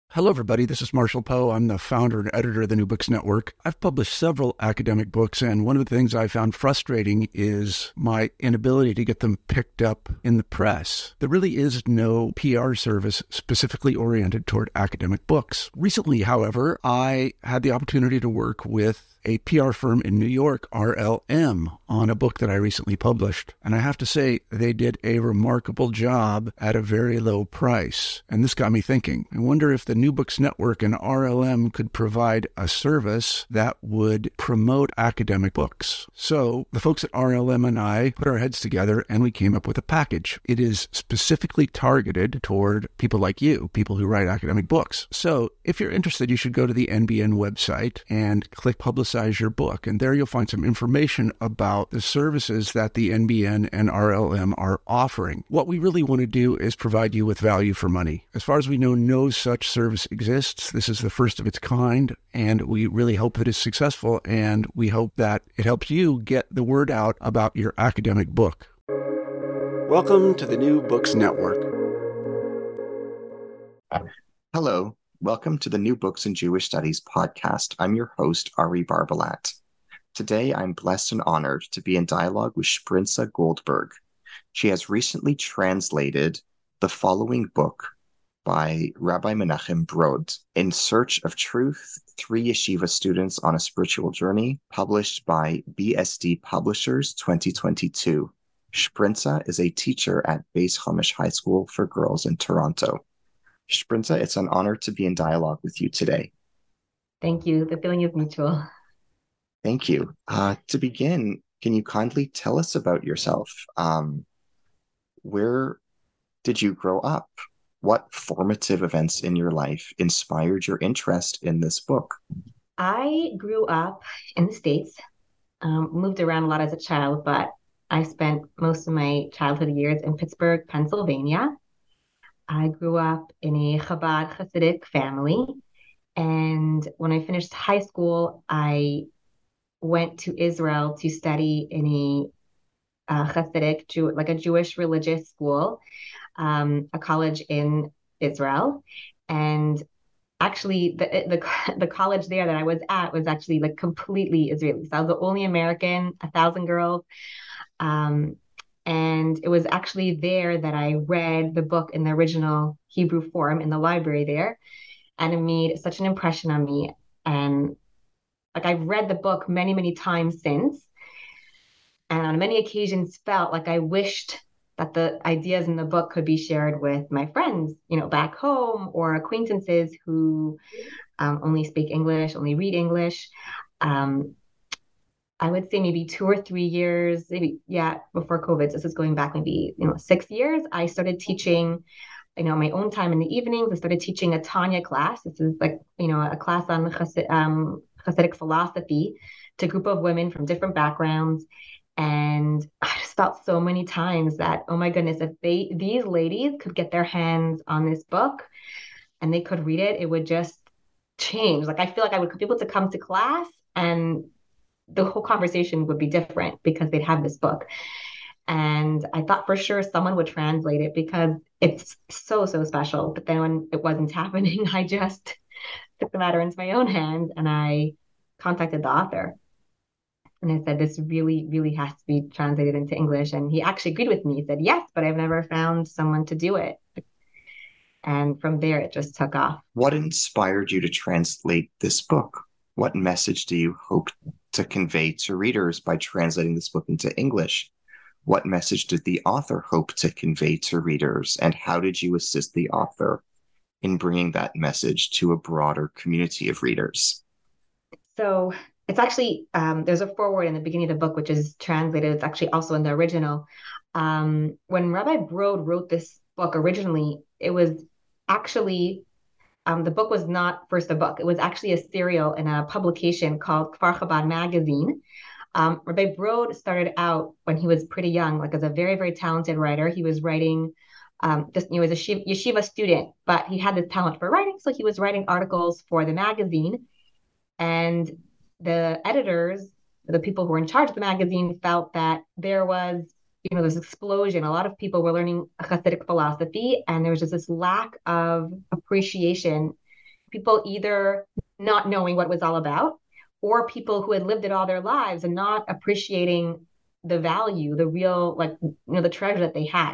Hello, everybody. This is Marshall Poe. I'm the founder and editor of the New Books Network. I've published several academic books, and one of the things I found frustrating is my inability to get them picked up in the press. There really is no PR service specifically oriented toward academic books. Recently, however, I had the opportunity to work with a PR firm in New York, RLM, on a book that I recently published. And I have to say, they did a remarkable job at a very low price. And this got me thinking. I wonder if the New Books Network and RLM could provide a service that would promote academic books. So the folks at RLM and I put our heads together and we came up with a package. It is specifically targeted toward people like you, people who write academic books. So if you're interested, you should go to the NBN website and click Publicize Your Book. And there you'll find some information about the services that the NBN and RLM are offering. What we really want to do is provide you with value for money. As far as we know, no such service exists. This is the first of its kind, and we really hope that it's successful, and we hope that it helps you get the word out about your academic book. Welcome to the New Books Network. Hello, welcome to the New Books in Jewish Studies podcast. I'm your host, Ari Barbalat. Today, I'm blessed and honored to be in dialogue with Sprinza Goldberg. She has recently translated the following book by Rabbi Menachem Brod, In Search of Truth, 3 Yeshiva Students on a Spiritual Journey, published by BSD Publishers 2022. Sprinza is a teacher at Beis Homish High School for Girls in Toronto. Sprinza, it's an honor to be in dialogue with you today. Thank you. The feeling is mutual. Thank you. To begin, can you kindly tell us about yourself? Where did you grow up? What formative events in your life inspired your interest in this book? I grew up in the States, moved around a lot as a child, but I spent most of my childhood years in Pittsburgh, Pennsylvania. I grew up in a Chabad Hasidic family. And when I finished high school, I went to Israel to study in a Hasidic, like a Jewish religious school, a college in Israel. And actually, the college there that I was at was actually like completely Israeli. So I was the only American, 1,000 girls. And it was actually there that I read the book in the original Hebrew form in the library there. And it made such an impression on me. And like I've read the book many, many times since. And on many occasions felt like I wished that the ideas in the book could be shared with my friends, back home or acquaintances who only speak English, only read English. I would say maybe 2 or 3 years, before COVID. This is going back maybe, 6 years. I started teaching, my own time in the evenings. I started teaching a Tanya class. This is like, a class on Hasidic philosophy to a group of women from different backgrounds. And I just felt so many times that, oh my goodness, if these ladies could get their hands on this book and they could read it, it would just change. Like I feel like I would be able to come to class and the whole conversation would be different because they'd have this book. And I thought for sure someone would translate it because it's so, so special. But then when it wasn't happening, I just took the matter into my own hands and I contacted the author. And I said, this really, really has to be translated into English. And he actually agreed with me. He said, yes, but I've never found someone to do it. And from there, it just took off. What inspired you to translate this book? What message do you hope to convey to readers by translating this book into English? What message did the author hope to convey to readers? And how did you assist the author in bringing that message to a broader community of readers? So it's actually, there's a foreword in the beginning of the book, which is translated. It's actually also in the original. When Rabbi Brod wrote this book originally, it was actually, the book was not first a book. It was actually a serial in a publication called Kfar Chabad Magazine. Rabbi Brod started out when he was pretty young, like as a very, very talented writer. He was writing, as a yeshiva student, but he had this talent for writing. So he was writing articles for the magazine. And the editors, the people who were in charge of the magazine, felt that there was, this explosion. A lot of people were learning Hasidic philosophy, and there was just this lack of appreciation people either not knowing what it was all about, or people who had lived it all their lives and not appreciating the value, the real, like, the treasure that they had.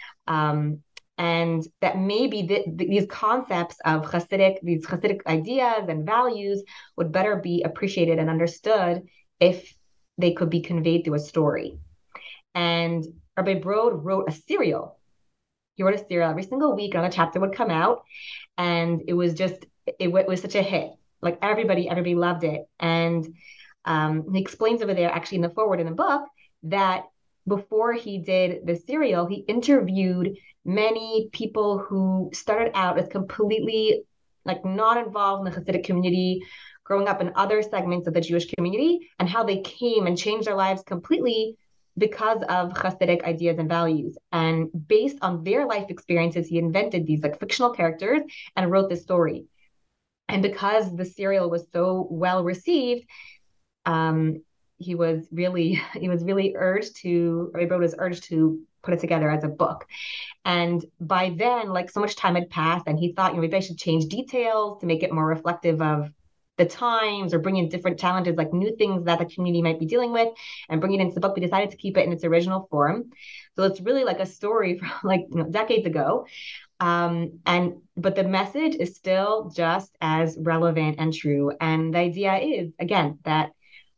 And that maybe these concepts of these Hasidic ideas and values would better be appreciated and understood if they could be conveyed through a story. And Rabbi Brod wrote a serial. He wrote a serial every single week. Another chapter would come out, and it was such a hit. Like everybody loved it. And he explains over there, actually in the foreword in the book, that before he did the serial, he interviewed many people who started out as completely like not involved in the Hasidic community, growing up in other segments of the Jewish community, and how they came and changed their lives completely because of Hasidic ideas and values. And based on their life experiences, he invented these like fictional characters and wrote this story. And because the serial was so well received, he was really urged to, Rabbi Brod was urged to put it together as a book. And by then, like, so much time had passed, and he thought, maybe I should change details to make it more reflective of the times, or bring in different challenges, like new things that the community might be dealing with, and bring it into the book. We decided to keep it in its original form. So it's really like a story from like decades ago. But the message is still just as relevant and true. And the idea is, again, that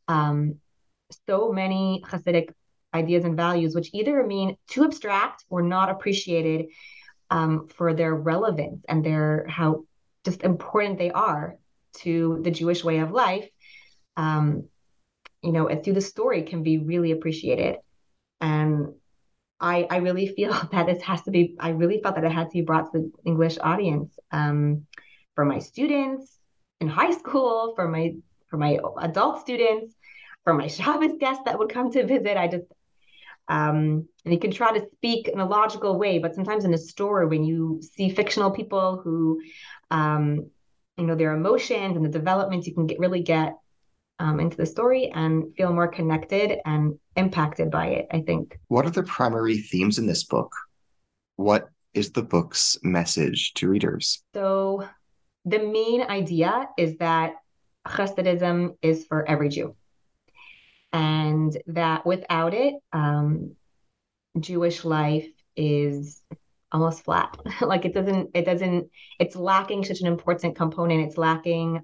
so many Hasidic ideas and values, which either remain too abstract or not appreciated for their relevance and how just important they are to the Jewish way of life, and through the story can be really appreciated. And I really feel that I really felt that it had to be brought to the English audience, for my students in high school, for my adult students, for my Shabbos guests that would come to visit. And you can try to speak in a logical way, but sometimes in a story, when you see fictional people who, their emotions and the developments, you can really get into the story and feel more connected and impacted by it, I think. What are the primary themes in this book? What is the book's message to readers? So the main idea is that Hasidism is for every Jew, and that without it, Jewish life is almost flat. Like it's lacking such an important component. It's lacking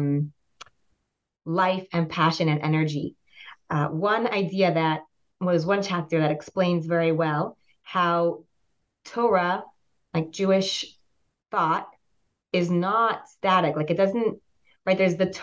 life and passion and energy. One idea that was one chapter that explains very well how Torah, like Jewish thought, is not static. Like it doesn't, right?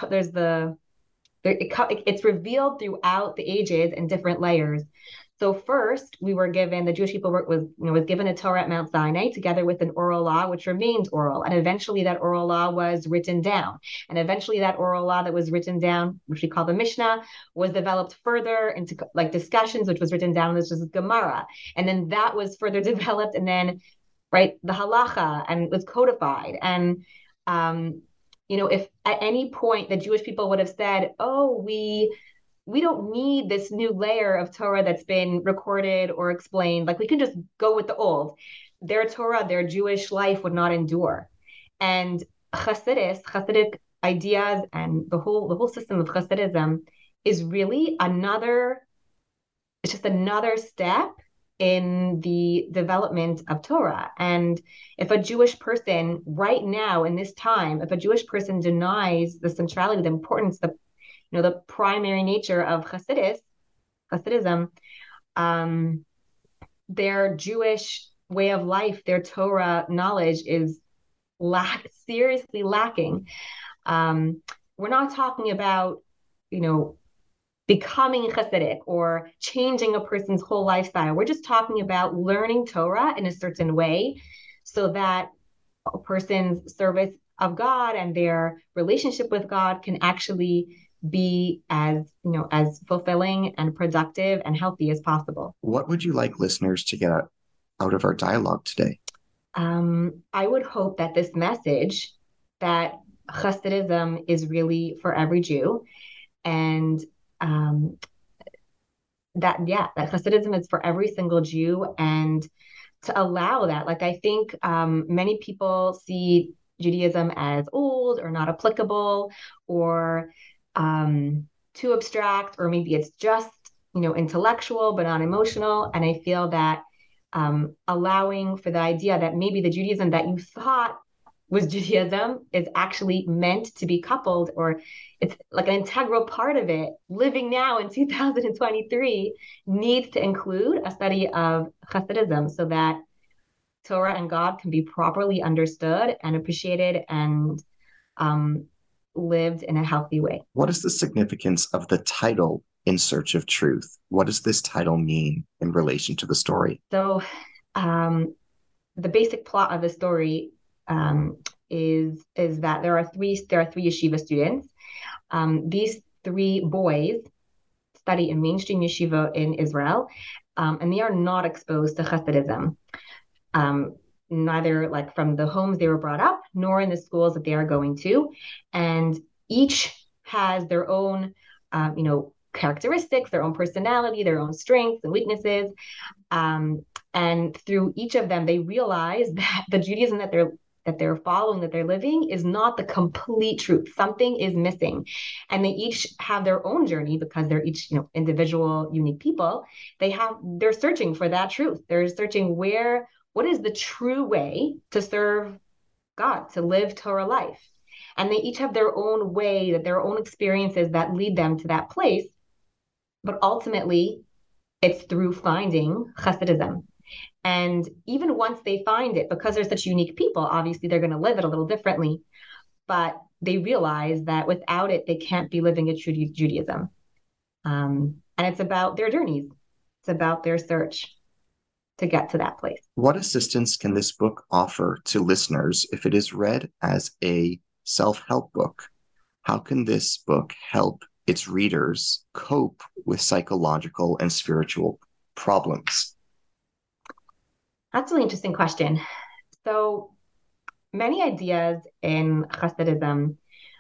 It's revealed throughout the ages in different layers. So first, the Jewish people was given a Torah at Mount Sinai together with an oral law, which remained oral. And eventually that oral law was written down. And eventually that oral law that was written down, which we call the Mishnah, was developed further into like discussions, which was written down, this was Gemara. And then that was further developed, and then, right, the halacha, and was codified. And, if at any point the Jewish people would have said, oh, we don't need this new layer of Torah that's been recorded or explained, like we can just go with the old, their Torah, their Jewish life would not endure. And Hasidic ideas, and the whole system of Hasidism is really another step in the development of Torah. And if a Jewish person right now in this time, if a Jewish person denies the centrality, the importance, the primary nature of Hasidism, their Jewish way of life, their Torah knowledge is seriously lacking. We're not talking about, becoming Hasidic or changing a person's whole lifestyle. We're just talking about learning Torah in a certain way so that a person's service of God and their relationship with God can actually be as fulfilling and productive and healthy as possible. What would you like listeners to get out of our dialogue today? I would hope that this message that Hasidism is really for every Jew, and that Hasidism is for every single Jew, and to allow that. Like I think many people see Judaism as old or not applicable or too abstract, or maybe it's just, intellectual but not emotional. And I feel that allowing for the idea that maybe the Judaism that you thought was Judaism is actually meant to be coupled, or it's like an integral part of it, living now in 2023, needs to include a study of Hasidism so that Torah and God can be properly understood and appreciated and lived in a healthy way. What is the significance of the title In Search of Truth? What does this title mean in relation to the story? So the basic plot of the story is that there are three yeshiva students. These three boys study in mainstream yeshiva in Israel, and they are not exposed to Hasidism, neither like from the homes they were brought up, nor in the schools that they are going to. And each has their own, characteristics, their own personality, their own strengths and weaknesses. And through each of them, they realize that the Judaism that they're following, that they're living, is not the complete truth. Something is missing. And they each have their own journey because they're each, individual, unique people. They're searching for that truth. They're searching what is the true way to serve God, to live Torah life. And they each have their own way, their own experiences that lead them to that place. But ultimately, it's through finding Hasidism. And even once they find it, because they're such unique people, obviously they're going to live it a little differently. But they realize that without it, they can't be living a true Judaism. And it's about their journeys. It's about their search to get to that place. What assistance can this book offer to listeners if it is read as a self-help book? How can this book help its readers cope with psychological and spiritual problems? That's a really interesting question. So many ideas in Hasidism,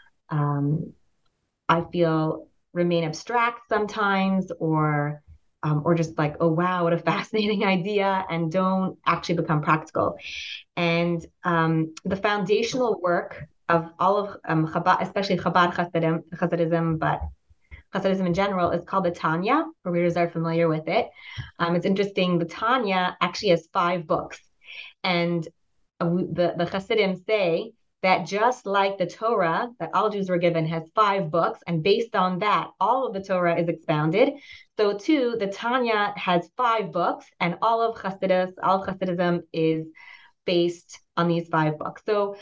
I feel, remain abstract sometimes, or just like, oh, wow, what a fascinating idea, and don't actually become practical. And the foundational work of all of Chabad, especially Chabad Hasidism, but Hasidism in general, is called the Tanya, for readers are familiar with it. It's interesting, the Tanya actually has 5 books. And the Hasidim say that just like the Torah that all Jews were given has 5 books, and based on that, all of the Torah is expounded. So too, the Tanya has 5 books, and all of Hasidism is based on these 5 books. So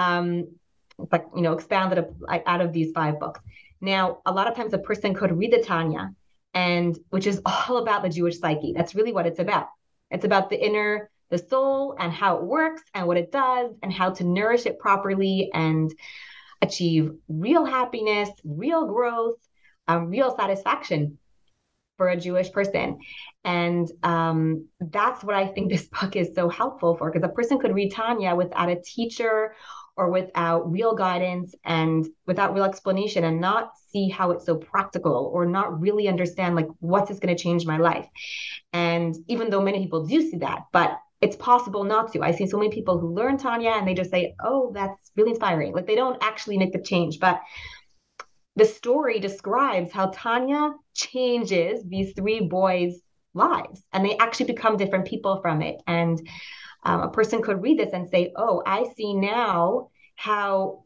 it's like, expounded out of these 5 books. Now, a lot of times a person could read the Tanya, which is all about the Jewish psyche. That's really what it's about. It's about the soul and how it works and what it does and how to nourish it properly and achieve real happiness, real growth, real satisfaction for a Jewish person. And that's what I think this book is so helpful for, because a person could read Tanya without a teacher or without real guidance and without real explanation, and not see how it's so practical, or not really understand, like, what's this going to change my life? And even though many people do see that, but it's possible not to. I see so many people who learn Tanya and they just say, oh, that's really inspiring. Like, they don't actually make the change. But the story describes how Tanya changes these 3 boys' lives, and they actually become different people from it. And a person could read this and say, oh, I see now how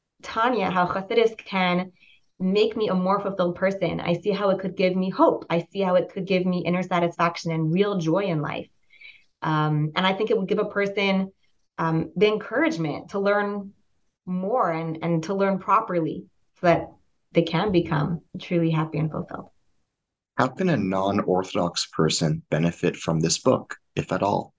Hasidus can make me a more fulfilled person. I see how it could give me hope. I see how it could give me inner satisfaction and real joy in life. And I think it would give a person the encouragement to learn more and to learn properly so that they can become truly happy and fulfilled. How can a non-Orthodox person benefit from this book, if at all?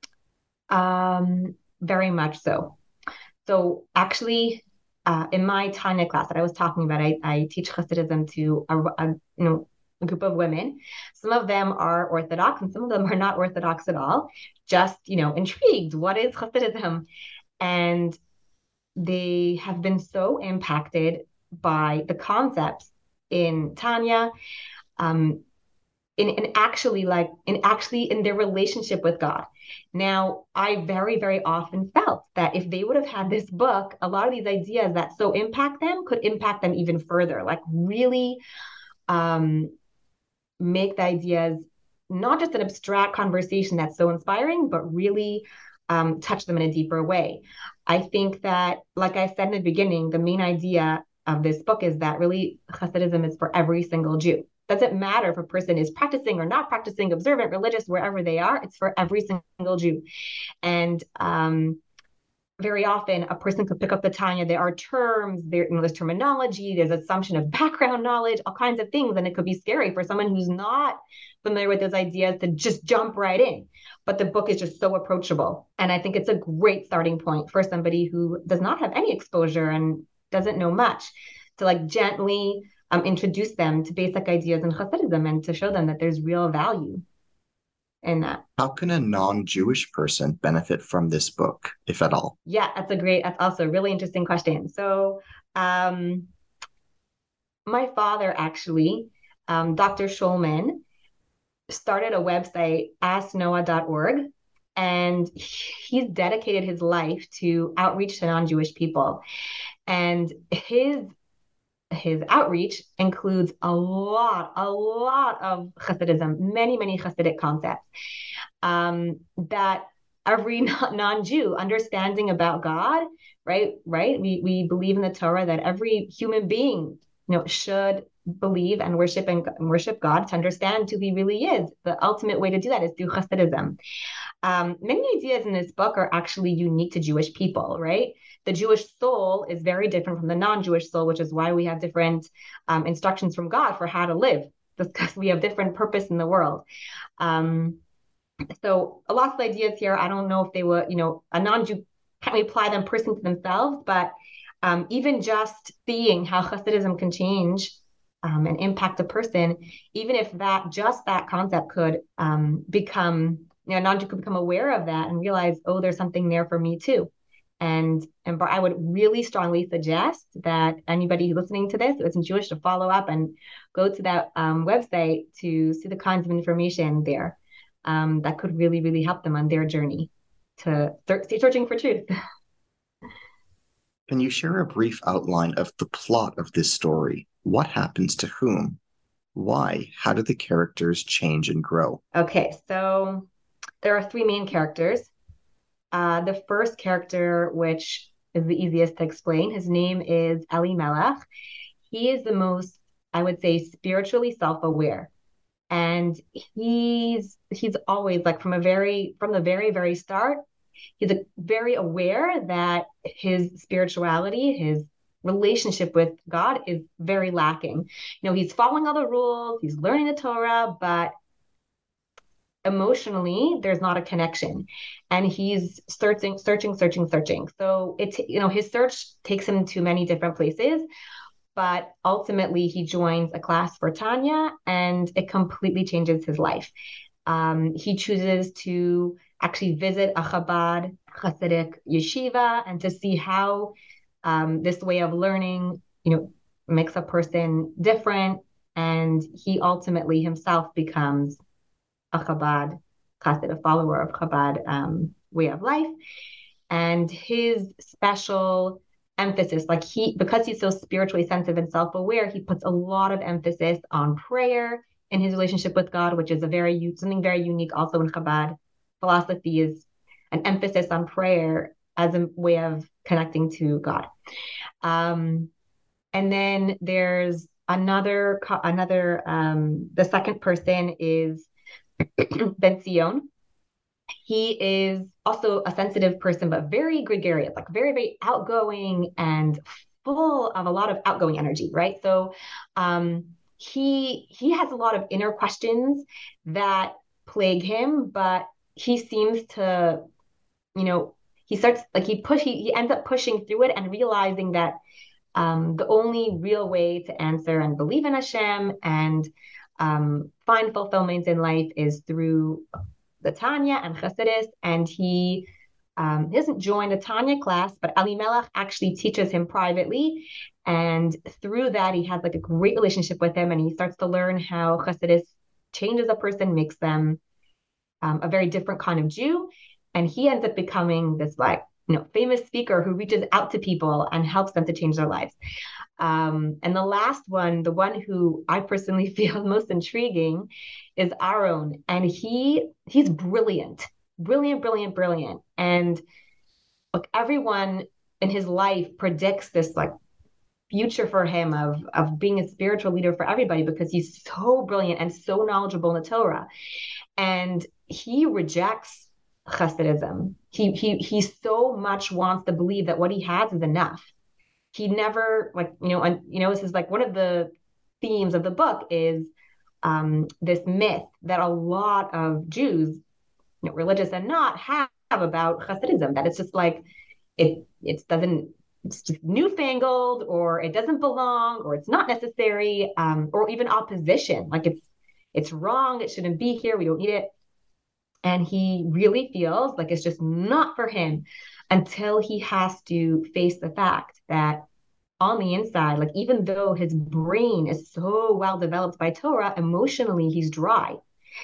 Very much so. So actually, in my Tanya class that I was talking about, I teach Hasidism to a group of women. Some of them are Orthodox and some of them are not Orthodox at all, just, intrigued. What is Hasidism? And they have been so impacted by the concepts in Tanya. in actually in their relationship with God. Now, I very, very often felt that if they would have had this book, a lot of these ideas that so impact them could impact them even further, like really um, make the ideas not just an abstract conversation that's so inspiring, but really touch them in a deeper way. I think that, like I said in the beginning, the main idea of this book is that really Hasidism is for every single Jew. Doesn't matter if a person is practicing or not practicing, observant, religious, wherever they are, it's for every single Jew. And very often a person could pick up the Tanya. There are terms, there's terminology, there's assumption of background knowledge, all kinds of things. And it could be scary for someone who's not familiar with those ideas to just jump right in. But the book is just so approachable. And I think it's a great starting point for somebody who does not have any exposure and doesn't know much to like gently introduce them to basic ideas in Hasidism and to show them that there's real value in that. How can a non-Jewish person benefit from this book, if at all? Yeah, that's also a really interesting question. So, my father actually, Dr. Schulman, started a website, asknoah.org, and he's dedicated his life to outreach to non-Jewish people. And his outreach includes a lot of Hasidism, many Hasidic concepts that every non-Jew understanding about God, right? We believe in the Torah that every human being, should believe and worship God to understand who He really is. The ultimate way to do that is through Hasidism. Many ideas in this book are actually unique to Jewish people, right? The Jewish soul is very different from the non-Jewish soul, which is why we have different instructions from God for how to live, because we have different purpose in the world. So lots of ideas here. I don't know if they were, a non-Jew can't apply them personally to themselves, but even just seeing how Hasidism can change and impact a person, even if that concept could become, non-Jew could become aware of that and realize, oh, there's something there for me too. And I would really strongly suggest that anybody listening to this who isn't Jewish to follow up and go to that website to see the kinds of information there that could really, really help them on their journey to searching for truth. Can you share a brief outline of the plot of this story? What happens to whom? Why? How do the characters change and grow? Okay, so there are three main characters. The first character, which is the easiest to explain, his name is Elimelech. He is the most, I would say, spiritually self-aware. And he's always like from the very, very start, he's very aware that his spirituality, his relationship with God is very lacking. He's following all the rules, he's learning the Torah, but emotionally there's not a connection, and he's searching. So his search takes him to many different places, but ultimately he joins a class for Tanya and it completely changes his life. He chooses to actually visit a Chabad Hasidic yeshiva and to see how this way of learning makes a person different, and he ultimately himself becomes a Chabad Chassid, a follower of Chabad way of life. And his special emphasis, because he's so spiritually sensitive and self-aware, he puts a lot of emphasis on prayer in his relationship with God, which is something very unique also in Chabad philosophy, is an emphasis on prayer as a way of connecting to God. And then there's the second person is Ben Zion. He is also a sensitive person, but very gregarious, like very, very outgoing and full of a lot of outgoing energy, right? So he has a lot of inner questions that plague him, but he seems to, he ends up pushing through it and realizing that the only real way to answer and believe in Hashem and find fulfillment in life is through the Tanya and Chassidus. And he doesn't join a Tanya class, but Elimelech actually teaches him privately. And through that, he has like a great relationship with him, and he starts to learn how Chassidus changes a person, makes them a very different kind of Jew. And he ends up becoming this like, famous speaker who reaches out to people and helps them to change their lives. And the last one, the one who I personally feel most intriguing, is Aaron. And he's brilliant, brilliant, brilliant, brilliant. And look, everyone in his life predicts this like future for him of being a spiritual leader for everybody because he's so brilliant and so knowledgeable in the Torah. And he rejects Hasidism. He so much wants to believe that what he has is enough. He never this is like one of the themes of the book is this myth that a lot of Jews, religious and not, have about Hasidism, that it's just like it's just newfangled, or it doesn't belong, or it's not necessary, or even opposition, like it's wrong, it shouldn't be here, we don't need it. And he really feels like it's just not for him until he has to face the fact that on the inside, like even though his brain is so well developed by Torah, emotionally he's dry,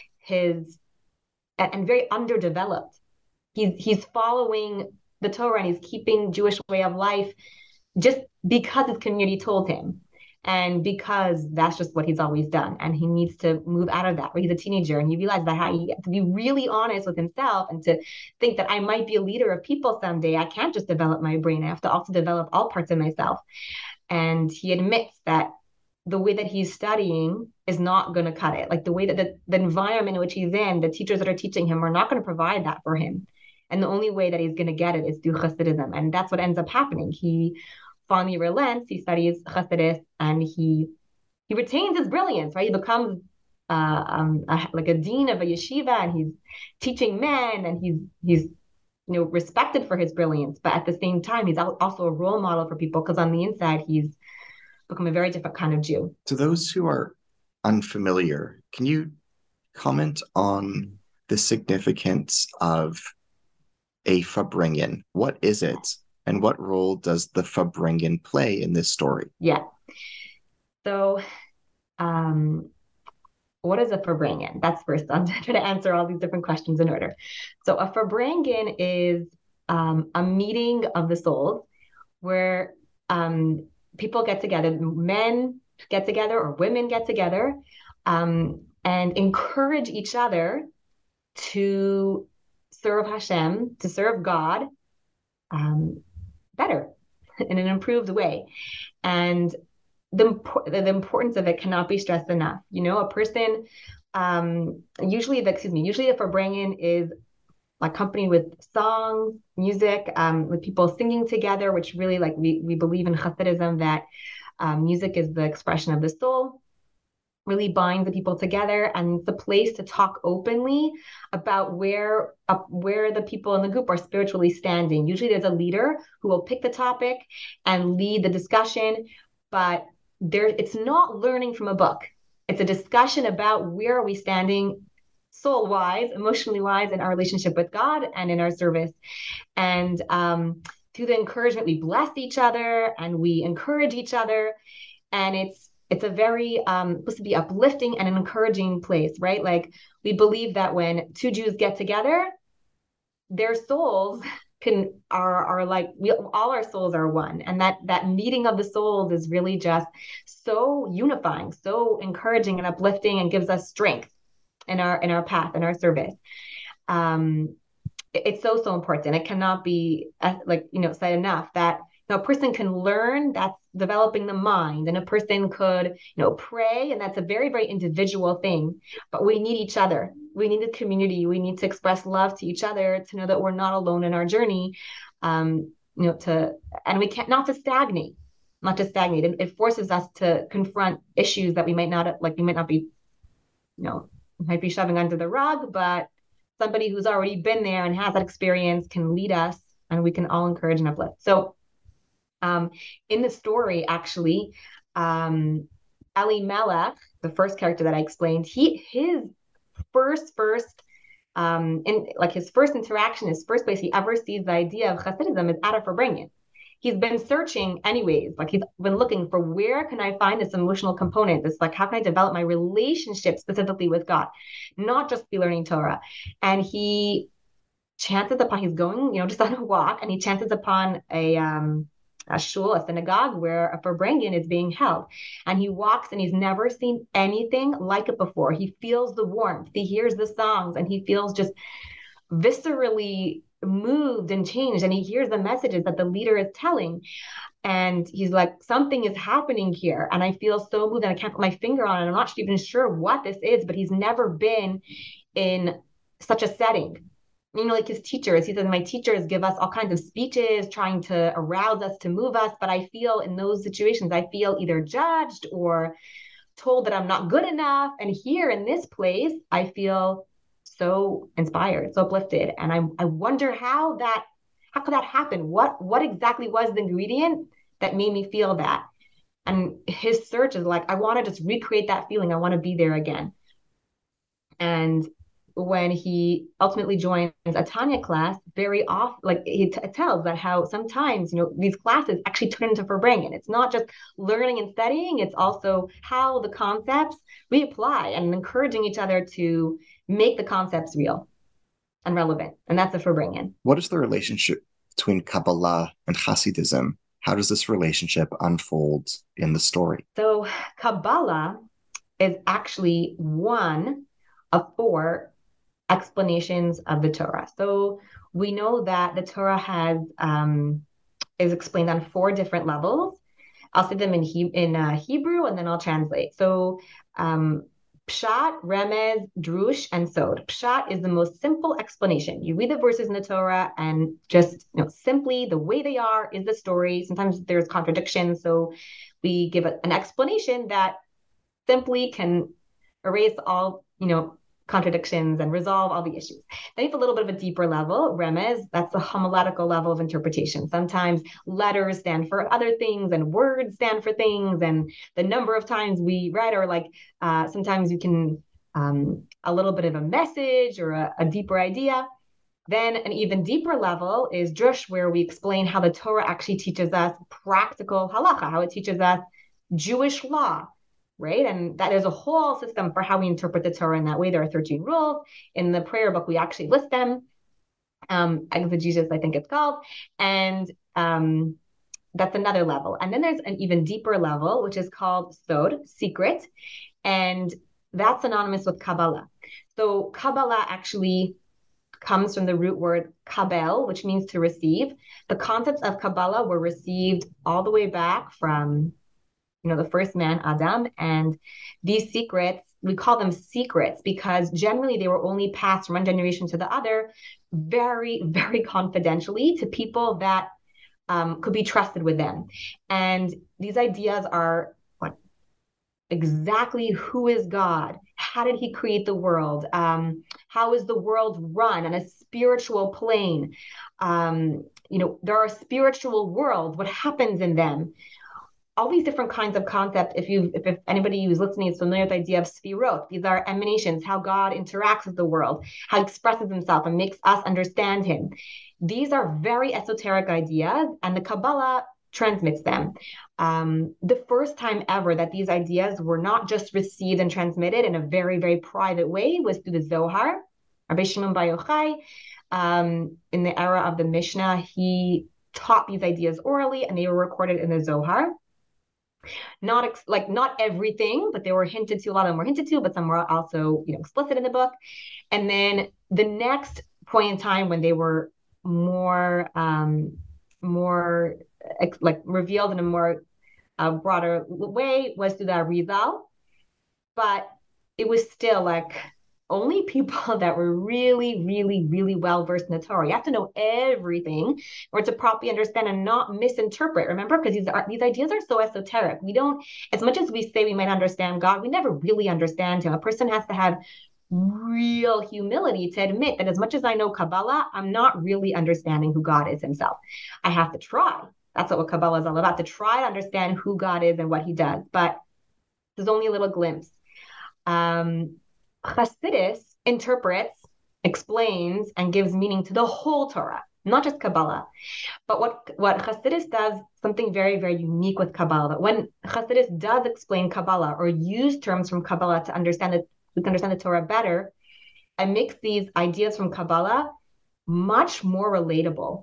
and very underdeveloped. He's following the Torah and he's keeping Jewish way of life just because his community told him. And because that's just what he's always done. And he needs to move out of that, where he's a teenager and he realizes that he has to be really honest with himself and to think that I might be a leader of people someday. I can't just develop my brain. I have to also develop all parts of myself. And he admits that the way that he's studying is not going to cut it. Like the way that the environment in which he's in, the teachers that are teaching him are not going to provide that for him. And the only way that he's going to get it is through Hasidism. And that's what ends up happening. He finally relents, he studies Hasidus, and he retains his brilliance, right? He becomes like a dean of a yeshiva, and he's teaching men, and he's respected for his brilliance. But at the same time, he's also a role model for people, because on the inside, he's become a very different kind of Jew. To those who are unfamiliar, can you comment on the significance of a Farbrengen? What is it? And what role does the Farbrengen play in this story? Yeah. So, what is a Farbrengen? That's first. I'm trying to answer all these different questions in order. So, a Farbrengen is a meeting of the souls where people get together, men get together or women get together, and encourage each other to serve Hashem, to serve God better in an improved way. And the importance of it cannot be stressed enough. A person, usually the Farbrengen is accompanied with songs, music, with people singing together, which really, like, we believe in Hasidism that music is the expression of the soul, really binds the people together, and it's a place to talk openly about where the people in the group are spiritually standing. Usually there's a leader who will pick the topic and lead the discussion, but it's not learning from a book. It's a discussion about where are we standing soul-wise, emotionally-wise, in our relationship with God and in our service. And through the encouragement, we bless each other and we encourage each other. And it's a very supposed to be uplifting and an encouraging place, right? Like, we believe that when two Jews get together, their souls are like, all our souls are one, and that meeting of the souls is really just so unifying, so encouraging and uplifting, and gives us strength in our path, in our service. It's so important. It cannot be said enough that a person can learn, that's developing the mind, and a person could pray, and that's a very, very individual thing. But we need each other. We need a community. We need to express love to each other, to know that we're not alone in our journey. And we can't not to stagnate. It forces us to confront issues that we might not be shoving under the rug, but somebody who's already been there and has that experience can lead us, and we can all encourage and uplift. So in the story, actually, Elimelech, the first character that I explained, his first interaction, his first place he ever sees the idea of Hasidism is at a Farbrengen. he's been searching anyways. Like he's been looking for where can I find this emotional component? This like how can I develop my relationship specifically with God, not just be learning Torah. And he chances upon he's going, just on a walk, and he chances upon a shul, a synagogue where a Farbrengen is being held. And he walks and he's never seen anything like it before. He feels the warmth, he hears the songs, and he feels just viscerally moved and changed. And he hears the messages that the leader is telling. And he's like, something is happening here. And I feel so moved and I can't put my finger on it. I'm not even sure what this is, but he's never been in such a setting. Like his teachers, he says, my teachers give us all kinds of speeches trying to arouse us, to move us. But I feel in those situations, I feel either judged or told that I'm not good enough. And here in this place, I feel so inspired, so uplifted. And I wonder how could that happen? What exactly was the ingredient that made me feel that? And his search is like, I want to just recreate that feeling. I want to be there again. And when he ultimately joins a Tanya class, very often, like he tells that how sometimes, these classes actually turn into Farbrengen. It's not just learning and studying, it's also how the concepts we apply and encouraging each other to make the concepts real and relevant. And that's a Farbrengen. What is the relationship between Kabbalah and Hasidism? How does this relationship unfold in the story? So Kabbalah is actually one of 4 explanations of the Torah. So we know that the Torah is explained on 4 different levels. I'll say them in Hebrew, and then I'll translate. So Pshat, Remez, Drush, and Sod. Pshat is the most simple explanation. You read the verses in the Torah and just simply the way they are is the story. Sometimes there's contradictions, so we give an explanation that simply can erase all contradictions and resolve all the issues. Then you have a little bit of a deeper level, remez, that's the homiletical level of interpretation. Sometimes letters stand for other things and words stand for things, and the number of times we read, or like sometimes you can a little bit of a message or a deeper idea. Then an even deeper level is drush, where we explain how the Torah actually teaches us practical halacha, how it teaches us Jewish law, right? And that is a whole system for how we interpret the Torah in that way. There are 13 rules. In the prayer book, we actually list them. Exegesis, I think it's called. And that's another level. And then there's an even deeper level, which is called Sod, secret. And that's synonymous with Kabbalah. So Kabbalah actually comes from the root word kabel, which means to receive. The concepts of Kabbalah were received all the way back from the first man, Adam. And these secrets, we call them secrets because generally they were only passed from one generation to the other very, very confidentially to people that could be trusted with them. And these ideas are exactly who is God? How did he create the world? How is the world run on a spiritual plane? There are spiritual worlds. What happens in them? All these different kinds of concepts. If anybody who's listening is familiar with the idea of sfirot, these are emanations, how God interacts with the world, how he expresses himself and makes us understand him. These are very esoteric ideas, and the Kabbalah transmits them. The first time ever that these ideas were not just received and transmitted in a very, very private way was through the Zohar. Rabbi Shimon Bar Yochai, in the era of the Mishnah, he taught these ideas orally, and they were recorded in the Zohar. Not everything, but they were hinted to. A lot of them were hinted to, but some were also explicit in the book. And then the next point in time when they were more revealed in a more broader way was through the Arizal. But it was still only people that were really, really, really well versed in the Torah. You have to know everything in order to properly understand and not misinterpret. Remember, because these ideas are so esoteric. We don't, as much as we say we might understand God, we never really understand him. A person has to have real humility to admit that as much as I know Kabbalah, I'm not really understanding who God is himself. I have to try. That's what Kabbalah is all about, to try to understand who God is and what he does. But there's only a little glimpse. Hasidus interprets, explains, and gives meaning to the whole Torah. not just Kabbalah. But what Hasidus does, something very, very unique with Kabbalah, that when Hasidus does explain Kabbalah or use terms from Kabbalah to understand the Torah better, it makes these ideas from Kabbalah much more relatable.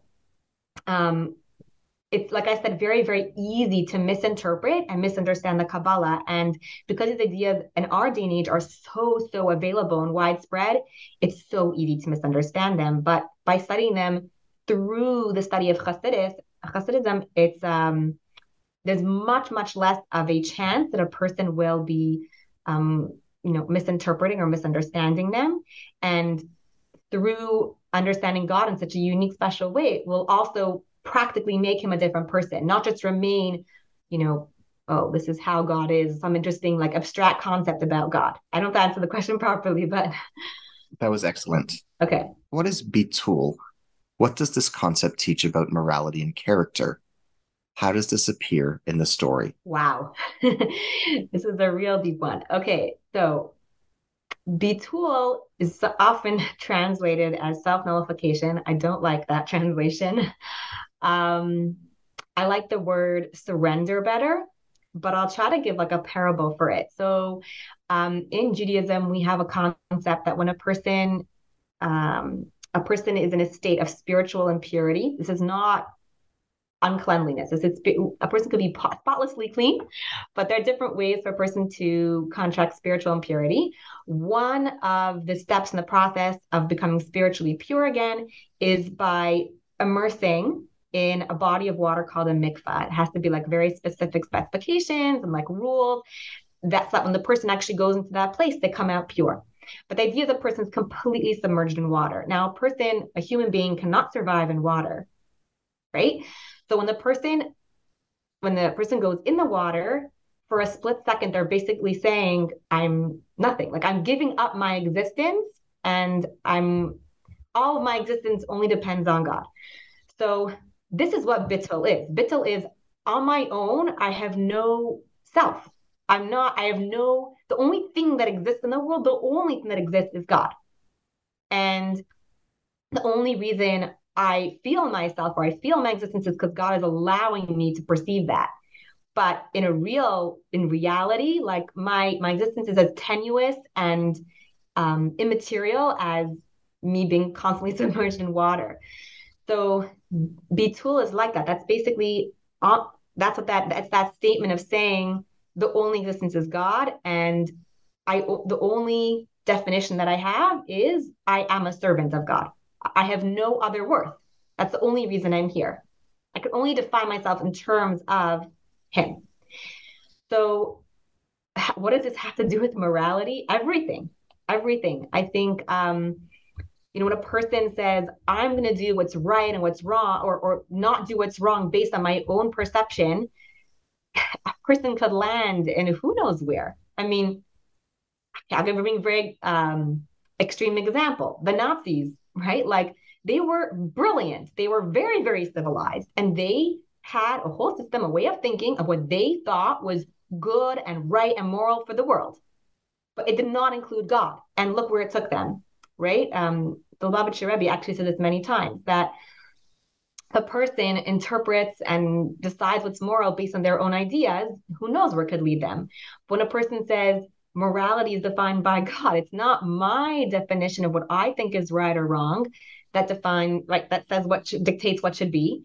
It's, like I said, very, very easy to misinterpret and misunderstand the Kabbalah. And because these ideas in our day and age are so available and widespread, it's so easy to misunderstand them. But by studying them through the study of Hasidism, it's there's much less of a chance that a person will be misinterpreting or misunderstanding them. And through understanding God in such a unique, special way, it will also practically make him a different person, not just remain, oh, this is how God is, some interesting, like, abstract concept about God. I don't know if I answered the question properly, but that was excellent. Okay. What is Bitul? What does this concept teach about morality and character? How does this appear in the story? Wow. This is a real deep one. Okay, so Bitul is often translated as self-nullification. I don't like that translation. I like the word surrender better, but I'll try to give like a parable for it. So in Judaism, we have a concept that when a person is in a state of spiritual impurity, this is not uncleanliness. A person could be spotlessly clean, but there are different ways for a person to contract spiritual impurity. One of the steps in the process of becoming spiritually pure again is by immersing in a body of water called a mikvah. It has to be like very specific specifications and like rules. That's that when the person actually goes into that place, they come out pure. But the idea is a person is completely submerged in water. Now, a human being cannot survive in water, right? So when the person goes in the water, for a split second, they're basically saying, I'm nothing. Like, I'm giving up my existence, and all of my existence only depends on God. So this is what Bitul is. Bitul is, on my own, I have no self. The only thing that exists in the world, the only thing that exists is God. And the only reason I feel myself or I feel my existence is because God is allowing me to perceive that. But in reality, like my existence is as tenuous and immaterial as me being constantly submerged in water. So Bitul is like that. That's basically that's that statement of saying the only existence is God, and the only definition that I have is I am a servant of God. I have no other worth. That's the only reason I'm here. I can only define myself in terms of Him. So what does this have to do with morality? Everything. I think when a person says, I'm going to do what's right and what's wrong, or not do what's wrong based on my own perception, a person could land in who knows where. I mean, I'll give a very extreme example. The Nazis, right? Like, they were brilliant. They were very, very civilized. And they had a whole system, a way of thinking of what they thought was good and right and moral for the world. But it did not include God. And look where it took them, right? The Lubavitcher Rebbe actually said this many times, that a person interprets and decides what's moral based on their own ideas, who knows where it could lead them. But when a person says morality is defined by God, it's not my definition of what I think is right or wrong that says dictates what should be.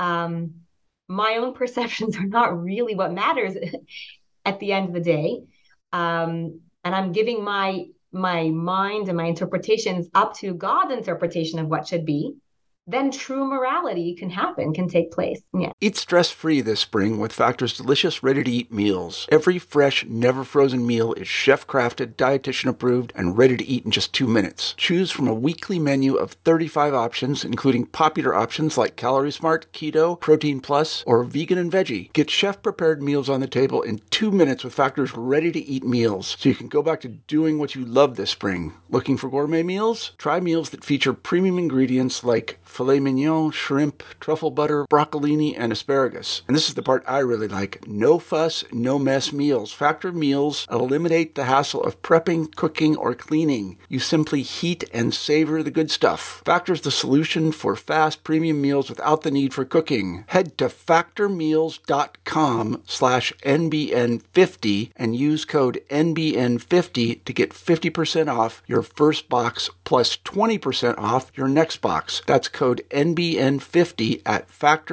My own perceptions are not really what matters at the end of the day. And I'm giving my mind and my interpretations up to God's interpretation of what should be. Then true morality can take place. Yeah. Eat stress-free this spring with Factor's delicious, ready-to-eat meals. Every fresh, never-frozen meal is chef-crafted, dietitian-approved, and ready to eat in just 2 minutes. Choose from a weekly menu of 35 options, including popular options like Calorie Smart, Keto, Protein Plus, or Vegan and Veggie. Get chef-prepared meals on the table in 2 minutes with Factor's ready-to-eat meals, so you can go back to doing what you love this spring. Looking for gourmet meals? Try meals that feature premium ingredients like filet mignon, shrimp, truffle butter, broccolini, and asparagus. And this is the part I really like. No fuss, no mess meals. Factor meals eliminate the hassle of prepping, cooking, or cleaning. You simply heat and savor the good stuff. Factor's the solution for fast premium meals without the need for cooking. Head to factormeals.com/NBN50 and use code NBN50 to get 50% off your first box plus 20% off your next box. That's code NBN50 at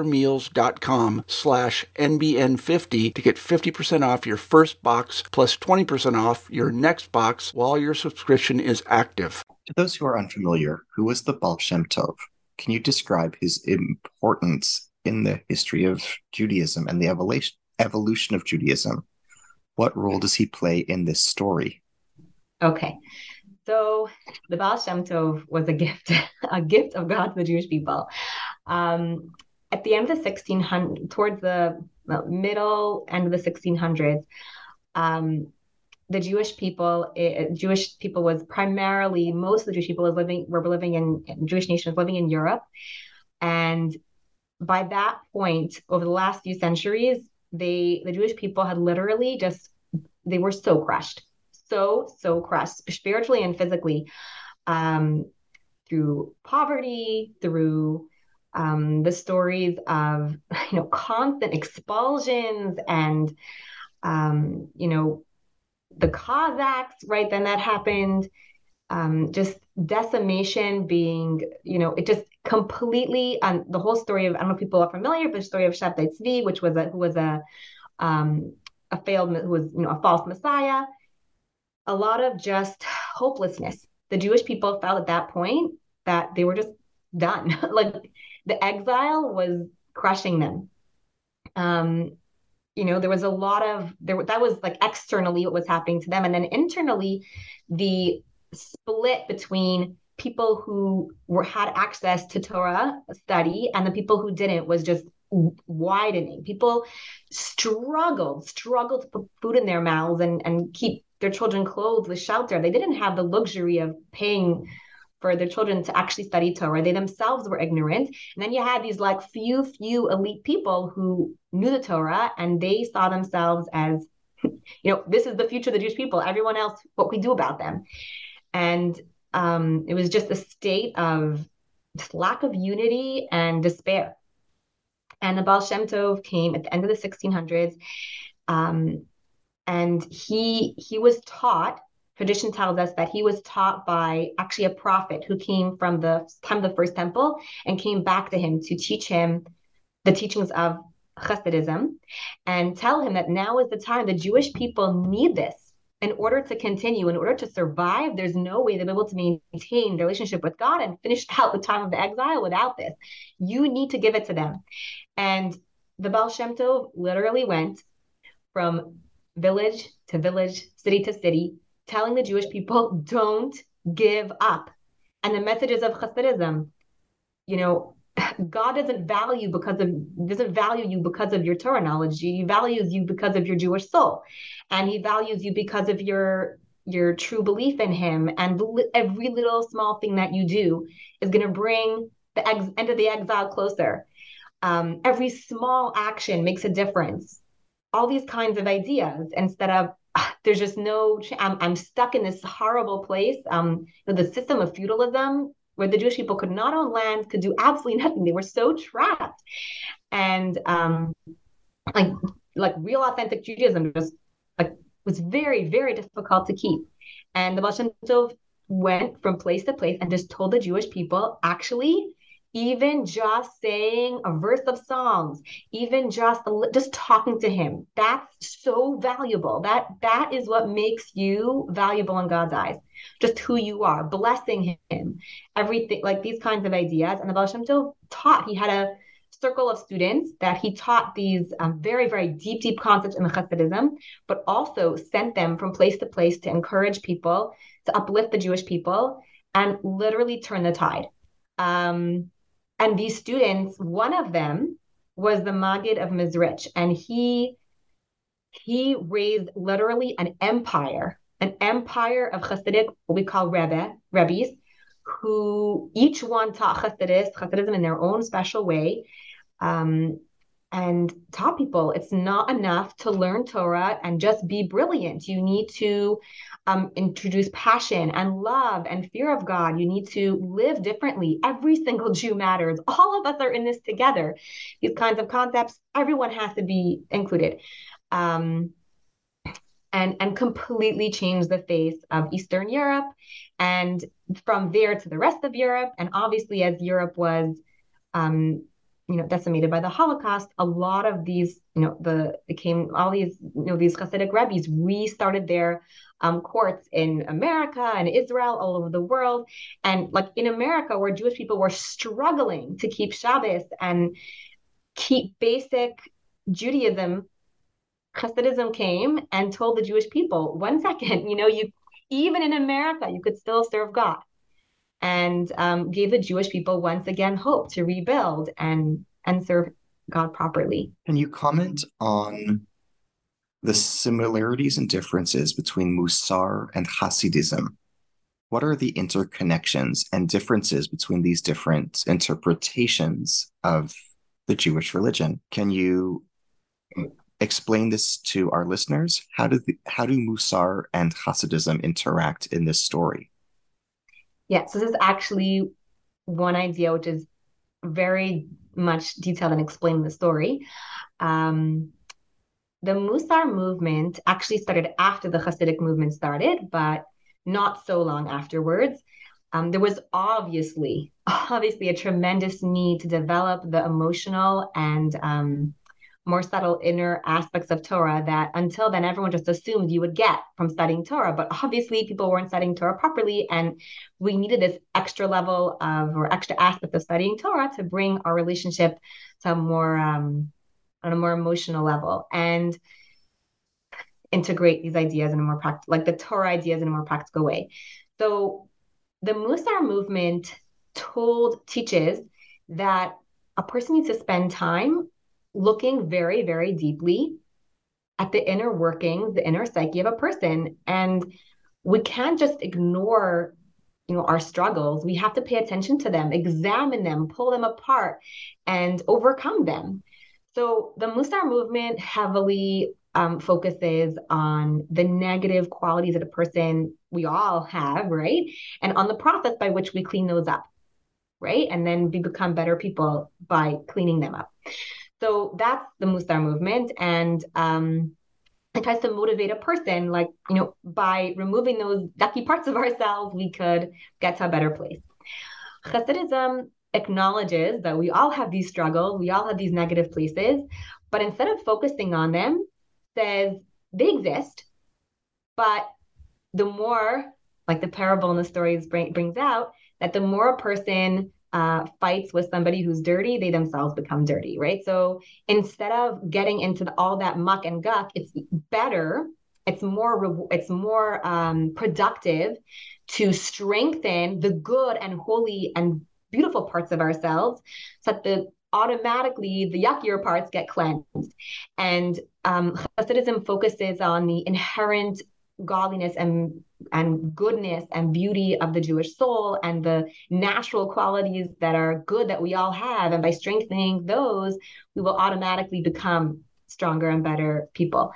factormeals.com/NBN50 to get 50% off your first box plus 20% off your next box while your subscription is active. To those who are unfamiliar, who was the Baal Shem Tov? Can you describe his importance in the history of Judaism and the evolution of Judaism? What role does he play in this story? Okay. So the Baal Shem Tov was a gift of God to the Jewish people. At the end of the 1600s, towards the middle end of the 1600s, the Jewish people was primarily, most of the Jewish people were living in Jewish nation was living in Europe. And by that point, over the last few centuries, the Jewish people had literally they were so crushed, so crushed, spiritually and physically, through poverty, through the stories of, constant expulsions and, the Cossacks, right? Then that happened, just decimation being, it just completely, the whole story of, I don't know if people are familiar, but the story of Shabtai Tzvi, who was a false messiah, a lot of just hopelessness. The Jewish people felt at that point that they were just done. Like the exile was crushing them. There was a lot of that was like externally what was happening to them. And then internally, the split between people who had access to Torah study and the people who didn't was just widening. People struggled to put food in their mouths and keep their children clothed with shelter. They didn't have the luxury of paying for their children to actually study Torah. They themselves were ignorant. And then you had these like few elite people who knew the Torah, and they saw themselves as, this is the future of the Jewish people. Everyone else, what we do about them. And it was just a state of just lack of unity and despair. And the Baal Shem Tov came at the end of the 1600s. And he was taught, tradition tells us that he was taught by actually a prophet who came from the time of the first temple and came back to him to teach him the teachings of Hasidism and tell him that now is the time. The Jewish people need this in order to continue, in order to survive. There's no way they'll be able to maintain their relationship with God and finish out the time of the exile without this. You need to give it to them. And the Baal Shem Tov literally went from village to village, city to city, telling the Jewish people, don't give up. And the messages of Hasidism, God doesn't value you because of your Torah knowledge. He values you because of your Jewish soul. And he values you because of your true belief in him. And every little small thing that you do is going to bring the end of the exile closer. Every small action makes a difference. All these kinds of ideas, instead of there's just I'm stuck in this horrible place. The system of feudalism where the Jewish people could not own land, could do absolutely nothing. They were so trapped. And like real authentic Judaism was very, very difficult to keep. And the Baal Shem Tov went from place to place and just told the Jewish people, actually, even just saying a verse of Psalms, even just talking to him, that's so valuable. That is what makes you valuable in God's eyes. Just who you are, blessing him, everything, like these kinds of ideas. And the Baal Shem Tov taught. He had a circle of students that he taught these very, very deep concepts in the Hasidism, but also sent them from place to place to encourage people, to uplift the Jewish people, and literally turn the tide. And these students, one of them was the Maggid of Mezrich, and he raised literally an empire of Hasidic, what we call rebbes, who each one taught Hasidism in their own special way, and taught people it's not enough to learn Torah and just be brilliant. You need to introduce passion and love and fear of God. You need to live differently. Every single Jew matters. All of us are in this together. These kinds of concepts, everyone has to be included. And completely changed the face of Eastern Europe, and from there to the rest of Europe. And obviously, as Europe was, decimated by the Holocaust, a lot of these, these Hasidic rabbis restarted their courts in America and Israel, all over the world. And like in America, where Jewish people were struggling to keep Shabbos and keep basic Judaism, Hasidism came and told the Jewish people, 1 second, you even in America, you could still serve God, and gave the Jewish people once again hope to rebuild and serve God properly. Can you comment on the similarities and differences between Musar and Hasidism? What are the interconnections and differences between these different interpretations of the Jewish religion? Can you explain this to our listeners? How do Musar and Hasidism interact in this story? Yeah, so this is actually one idea which is very much detailed and explained in the story. The Musar movement actually started after the Hasidic movement started, but not so long afterwards. There was obviously a tremendous need to develop the emotional and more subtle inner aspects of Torah that until then everyone just assumed you would get from studying Torah. But obviously people weren't studying Torah properly, and we needed this extra level of, or extra aspect of studying Torah to bring our relationship to a more on a more emotional level and integrate these ideas in a more practical, like the Torah ideas, in a more practical way. So the Musar movement teaches that a person needs to spend time looking very, very deeply at the inner workings, the inner psyche of a person. And we can't just ignore, our struggles. We have to pay attention to them, examine them, pull them apart, and overcome them. So the Musar movement heavily focuses on the negative qualities of the person we all have, right? And on the process by which we clean those up, right? And then we become better people by cleaning them up. So that's the Musar movement. And it tries to motivate a person, like, by removing those yucky parts of ourselves, we could get to a better place. Hasidism acknowledges that we all have these struggles, we all have these negative places, but instead of focusing on them, says they exist, but the more, like the parable in the stories brings out, that the more a person fights with somebody who's dirty, they themselves become dirty, right? So instead of getting into all that muck and guck, it's better, it's more productive to strengthen the good and holy and beautiful parts of ourselves, so that automatically the yuckier parts get cleansed. And Hasidism focuses on the inherent godliness and goodness and beauty of the Jewish soul and the natural qualities that are good that we all have. And by strengthening those, we will automatically become stronger and better people.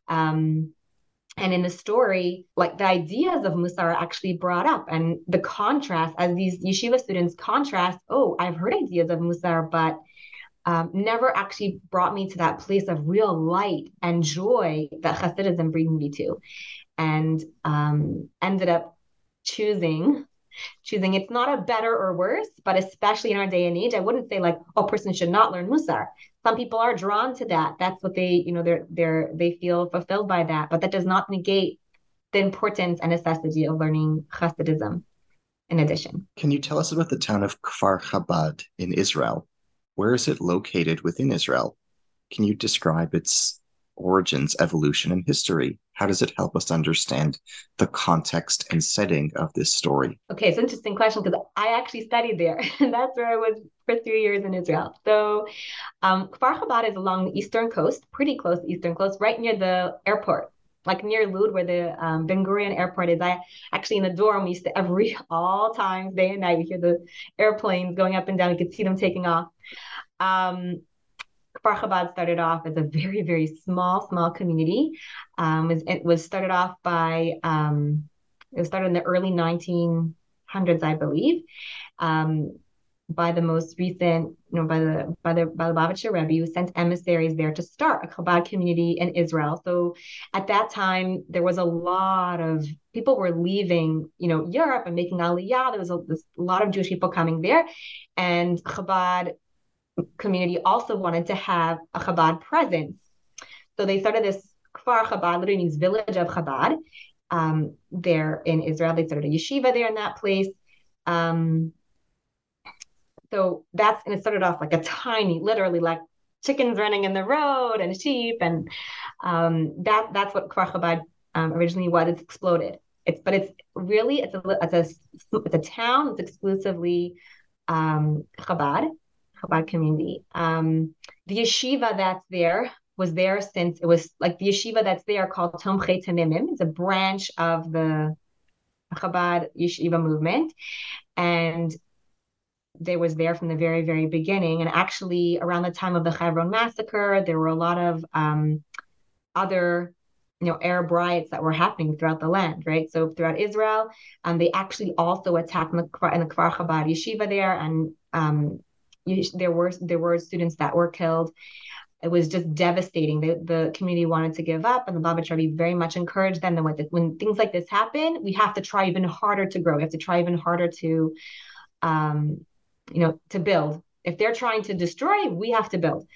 And in the story, like the ideas of Musar are actually brought up, and the contrast as these yeshiva students contrast, oh, I've heard ideas of Musar, but never actually brought me to that place of real light and joy that Hasidism brings me to. And ended up choosing it's not a better or worse, but especially in our day and age, I wouldn't say like, oh, person should not learn Musar. Some people are drawn to that. That's what they, they feel fulfilled by that, but that does not negate the importance and necessity of learning Hasidism in addition. Can you tell us about the town of Kfar Chabad in Israel? Where is it located within Israel? Can you describe its origins, evolution, and history? How does it help us understand the context and setting of this story? Okay, it's an interesting question because I actually studied there, and that's where I was for 3 years in Israel. So Kfar Chabad is along the eastern coast, pretty close to the eastern coast, right near the airport like near Lud, where the Ben Gurion airport is. I actually in the dorm, we used to all times, day and night, we hear the airplanes going up and down. You could see them taking off. Kfar Chabad started off as a very, very small community. It was started off by, it was started in the early 1900s, I believe, by the most recent, by the Lubavitcher Rebbe, who sent emissaries there to start a Chabad community in Israel. So at that time, there was a lot of people were leaving, Europe and making Aliyah. There was a lot of Jewish people coming there, and Chabad community also wanted to have a Chabad presence. So they started this Kfar Chabad, literally means village of Chabad, there in Israel. They started a yeshiva there in that place. So and it started off like a tiny, literally like chickens running in the road and sheep. And that's what Kfar Chabad originally was. It's exploded. It's a town. It's exclusively Chabad community. The yeshiva that's there was there since it was like the yeshiva that's there called Tomchei Tamimim. It's a branch of the Chabad yeshiva movement. And they was there from the very, very beginning. And actually around the time of the Hebron massacre, there were a lot of other Arab riots that were happening throughout the land, right? So throughout Israel, they actually also attacked in the Kfar Chabad yeshiva there, and there were students that were killed. It was just devastating. The community wanted to give up, and the Lubavitcher Rebbe very much encouraged them that when things like this happen, we have to try even harder to grow. We have to try even harder to, to build. If they're trying to destroy, we have to build.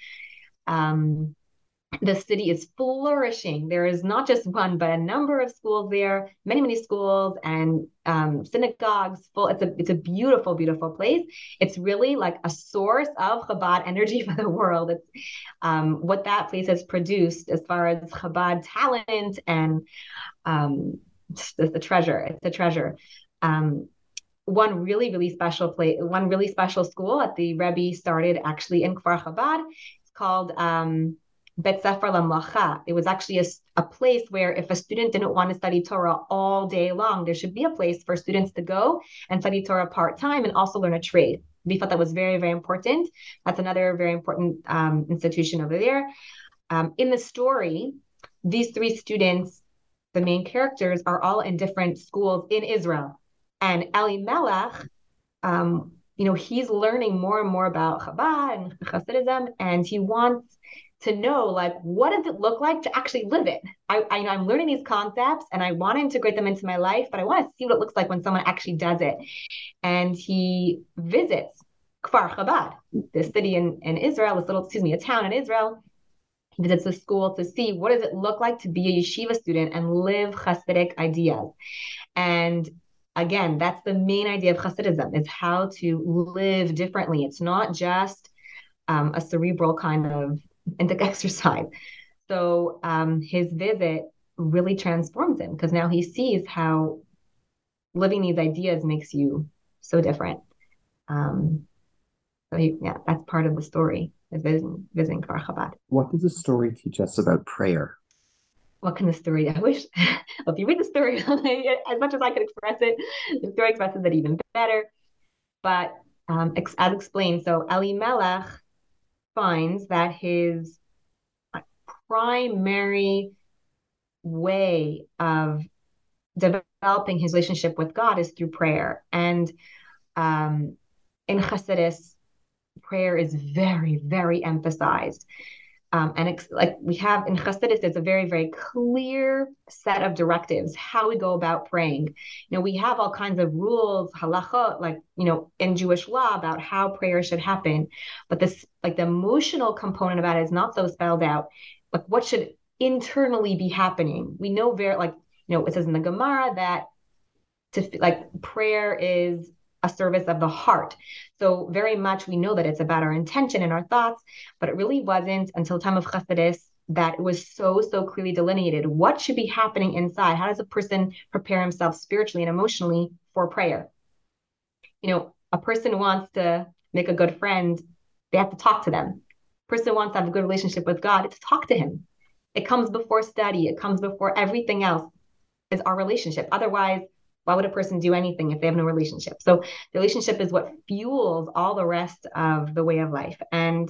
The city is flourishing. There is not just one, but a number of schools there, many, many schools and synagogues. It's a beautiful, beautiful place. It's really like a source of Chabad energy for the world. It's what that place has produced as far as Chabad talent and it's a treasure. It's a treasure. One really, really special place, one really special school that the Rebbe started actually in Kfar Chabad. It's called Bet Sefer Lamlacha. It was actually a place where if a student didn't want to study Torah all day long, there should be a place for students to go and study Torah part-time and also learn a trade. We thought that was very, very important. That's another very important institution over there. In the story, these three students, the main characters, are all in different schools in Israel. And Elimelech, he's learning more and more about Chabad and Hasidism, and he wants to know, like, what does it look like to actually live it? I'm learning these concepts and I want to integrate them into my life, but I want to see what it looks like when someone actually does it. And he visits Kfar Chabad, this city in Israel, a town in Israel. He visits the school to see what does it look like to be a yeshiva student and live Hasidic ideas. And again, that's the main idea of Hasidism, is how to live differently. It's not just a cerebral kind of exercise. So his visit really transforms him because now he sees how living these ideas makes you so different. That's part of the story, is visiting Kfar Chabad. What does the story teach us about prayer? What can the story? I wish, if you read the story, as much as I could express it, the story expresses it even better. But as explained, so Elimelech finds that his primary way of developing his relationship with God is through prayer. And in Hasidus, prayer is very, very emphasized. Like we have in Hasidus, there's a very, very clear set of directives, how we go about praying. We have all kinds of rules, halachot, like, in Jewish law about how prayer should happen. But this, like the emotional component about it is not so spelled out. Like what should internally be happening? We know it says in the Gemara that prayer is a service of the heart. So very much we know that it's about our intention and our thoughts, but it really wasn't until the time of Hasidus that it was so clearly delineated. What should be happening inside? How does a person prepare himself spiritually and emotionally for prayer? A person wants to make a good friend, they have to talk to them. A person wants to have a good relationship with God, it's to talk to him. It comes before study. It comes before everything else is our relationship. Otherwise, why would a person do anything if they have no relationship? So the relationship is what fuels all the rest of the way of life. And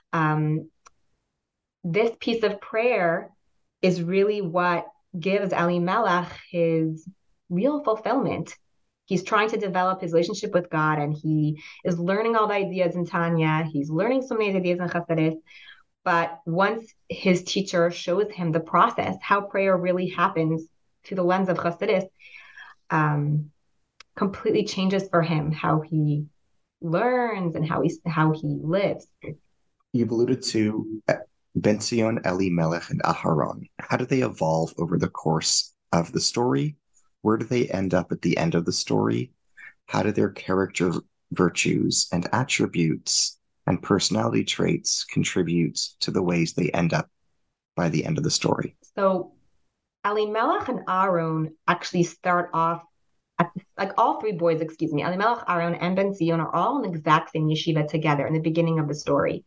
this piece of prayer is really what gives Elimelech his real fulfillment. He's trying to develop his relationship with God, and he is learning all the ideas in Tanya. He's learning so many ideas in Chassidus. But once his teacher shows him the process, how prayer really happens through the lens of Chassidus, completely changes for him how he learns and how he lives. You've alluded to Ben-Zion, Elimelech, and Aharon. How do they evolve over the course of the story? Where do they end up at the end of the story? How do their character virtues and attributes and personality traits contribute to the ways they end up by the end of the story? So Elimelech and Aaron actually start off like all three boys, Elimelech, Aaron, and Ben-Zion are all in the exact same yeshiva together in the beginning of the story.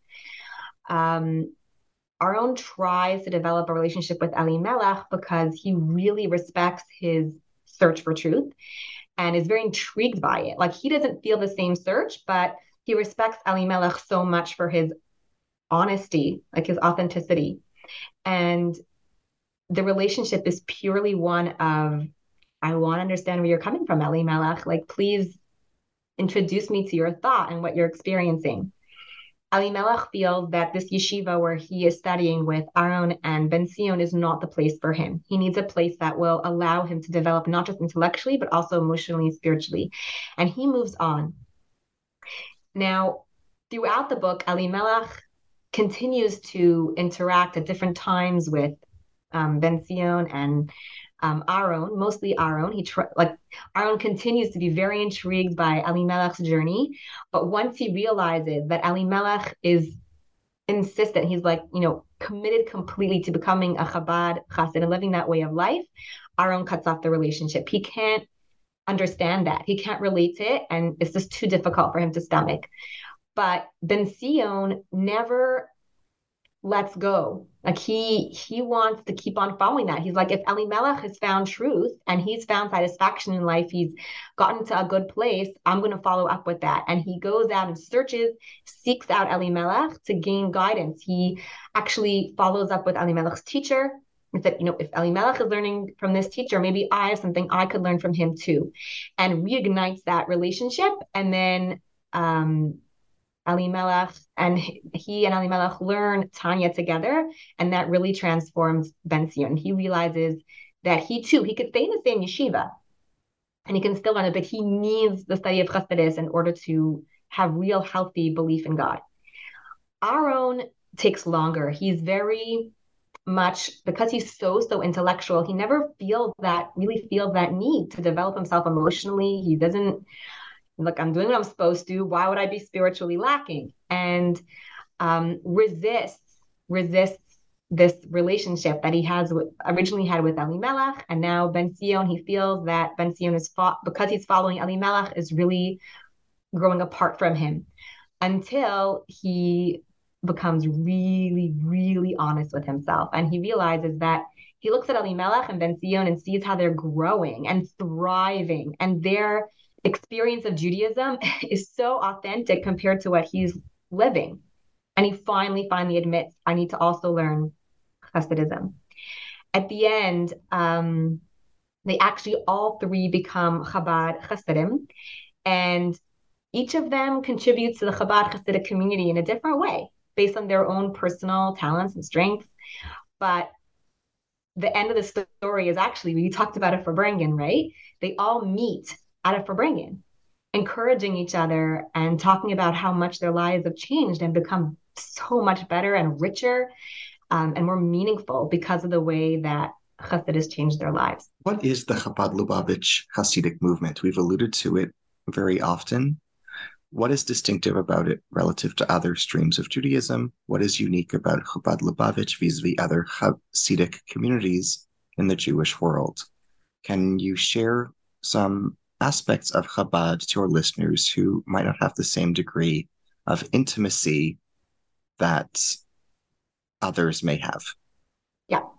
Aaron tries to develop a relationship with Elimelech because he really respects his search for truth and is very intrigued by it. Like, he doesn't feel the same search, but he respects Elimelech so much for his honesty, like his authenticity. And the relationship is purely one of, I want to understand where you're coming from, Elimelech. Like, please introduce me to your thought and what you're experiencing. Elimelech feels that this yeshiva where he is studying with Aaron and Ben-Zion is not the place for him. He needs a place that will allow him to develop not just intellectually, but also emotionally and spiritually. And he moves on. Now, throughout the book, Elimelech continues to interact at different times with Ben-Zion and Aaron, mostly Aaron. Aaron continues to be very intrigued by Elimelech's journey, but once he realizes that Elimelech is insistent, he's committed completely to becoming a Chabad Chassid and living that way of life, Aaron cuts off the relationship. He can't understand that. He can't relate to it, and it's just too difficult for him to stomach. But Ben-Zion never lets go. Like, he wants to keep on following that. He's like, if Elimelech has found truth and he's found satisfaction in life, he's gotten to a good place, I'm going to follow up with that. And he goes out and seeks out Elimelech to gain guidance. He actually follows up with Elimelech's teacher and said, if Elimelech is learning from this teacher, maybe I have something I could learn from him too, and reignites that relationship. And then Elimelech and Elimelech learn Tanya together, and that really transforms Ben-Zion. He realizes that he could stay in the same yeshiva and he can still learn it, but he needs the study of Chassidus in order to have real healthy belief in God. Aaron takes longer. He's very much, because he's so intellectual, he never feels that need to develop himself emotionally. He doesn't, look, I'm doing what I'm supposed to. Why would I be spiritually lacking? And resists this relationship that he originally had with Elimelech, and now Ben-Zion. He feels that Ben-Zion because he's following Elimelech, is really growing apart from him, until he becomes really, really honest with himself, and he realizes that he looks at Elimelech and Ben-Zion and sees how they're growing and thriving, and their experience of Judaism is so authentic compared to what he's living. And he finally admits, I need to also learn Hasidism. At the end, they actually all three become Chabad Hasidim, and each of them contributes to the Chabad Hasidic community in a different way, based on their own personal talents and strengths. But the end of the story is actually, we talked about it for Farbrengen, right? They all meet at a Farbrengen, encouraging each other and talking about how much their lives have changed and become so much better and richer and more meaningful because of the way that Chassid has changed their lives. What is the Chabad Lubavitch Hasidic movement? We've alluded to it very often. What is distinctive about it relative to other streams of Judaism? What is unique about Chabad Lubavitch vis-a-vis other Hasidic communities in the Jewish world? Can you share some aspects of Chabad to our listeners who might not have the same degree of intimacy that others may have? Yeah.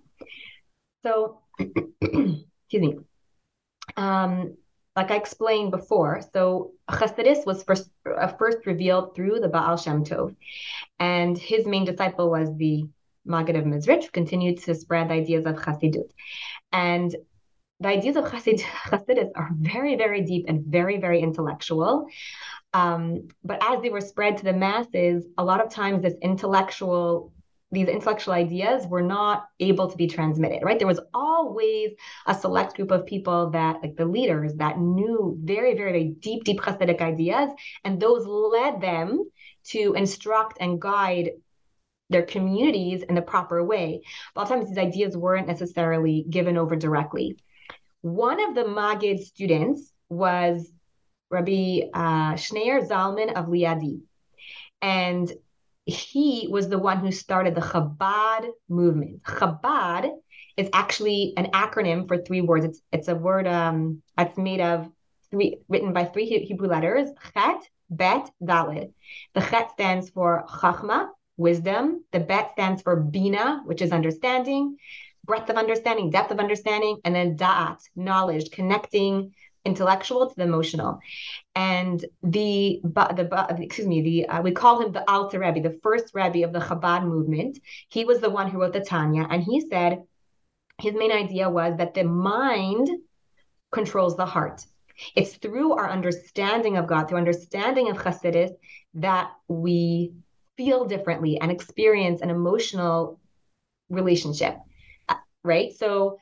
So, excuse me. Like I explained before, so Chassidus was first revealed through the Baal Shem Tov, and his main disciple was the Maggid of Mezrich, who continued to spread the ideas of Chassidut. And the ideas of Chassidus are very, very deep and very, very intellectual. But as they were spread to the masses, a lot of times these intellectual ideas were not able to be transmitted, right? There was always a select group of people that, like the leaders, that knew very, very, very deep, deep Hasidic ideas, and those led them to instruct and guide their communities in the proper way. But a lot of times these ideas weren't necessarily given over directly. One of the Maggid students was Rabbi Schneur Zalman of Liadi. And he was the one who started the Chabad movement. Chabad is actually an acronym for three words. It's a word that's made of written by three Hebrew letters, Chet, Bet, Daled. The Chet stands for Chachma, wisdom. The Bet stands for Bina, which is understanding, breadth of understanding, depth of understanding, and then Da'at, knowledge, connecting intellectual to the emotional. And we call him the Alter Rebbe, the first Rebbe of the Chabad movement. He was the one who wrote the Tanya, and he said his main idea was that the mind controls the heart. It's through our understanding of God, through understanding of Chassidus, that we feel differently and experience an emotional relationship, right? So,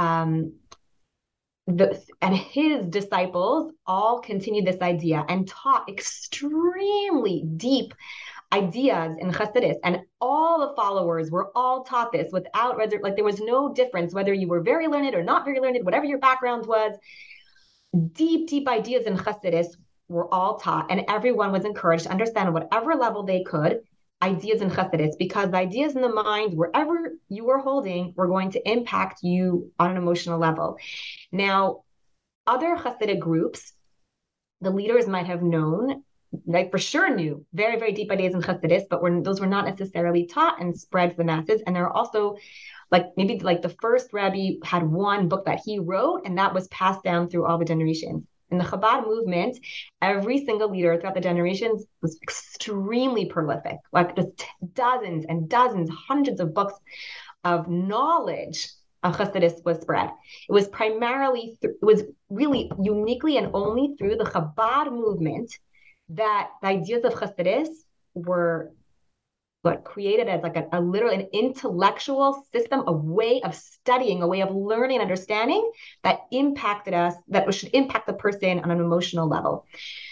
and his disciples all continued this idea and taught extremely deep ideas in Chassidus, and all the followers were all taught this without like there was no difference whether you were very learned or not very learned, whatever your background was. Deep, deep ideas in Chassidus were all taught, and everyone was encouraged to understand on whatever level they could ideas in Chassidus, because the ideas in the mind, wherever you were holding, were going to impact you on an emotional level. Now, other Hasidic groups, the leaders might have known, like for sure knew very, very deep ideas in Chassidus, but those were not necessarily taught and spread to the masses. And there are also maybe the first Rebbe had one book that he wrote, and that was passed down through all the generations. In the Chabad movement, every single leader throughout the generations was extremely prolific, like just dozens and dozens, hundreds of books of knowledge of Chassidus was spread. It was primarily, it was really uniquely and only through the Chabad movement that the ideas of Chassidus were created as like a literal, an intellectual system, a way of studying, a way of learning and understanding that impacted us, that should impact the person on an emotional level.